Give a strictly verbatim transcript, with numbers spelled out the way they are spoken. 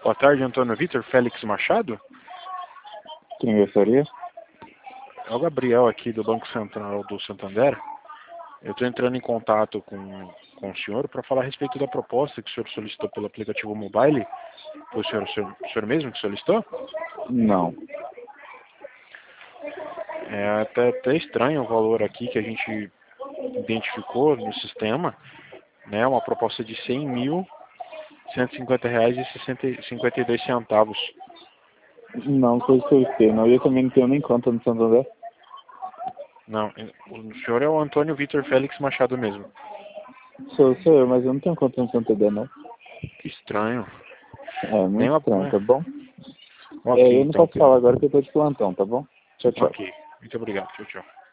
Boa tarde, Antônio Vitor Félix Machado. Quem gostaria? É o Gabriel aqui do Banco Central do Santander. Eu estou entrando em contato com, com o senhor para falar a respeito da proposta que o senhor solicitou pelo aplicativo mobile. Foi o senhor, o senhor, o senhor mesmo que solicitou? Não. É até, até estranho o valor aqui que a gente identificou no sistema, né? Uma proposta de cem mil cento e cinquenta reais e cinquenta e dois centavos. Não foi solicitei, não. Eu também não tenho nem conta no Santander. Não, o senhor é o Antônio Vitor Félix Machado mesmo. Sou, sou eu, mas eu não tenho conta no Santander, não. Que estranho. É, Nem muito uma... estranho, tá bom? Ok, É, eu não então. posso falar agora que eu tô de plantão, tá bom? Tchau, tchau. Ok, muito obrigado. Tchau, tchau.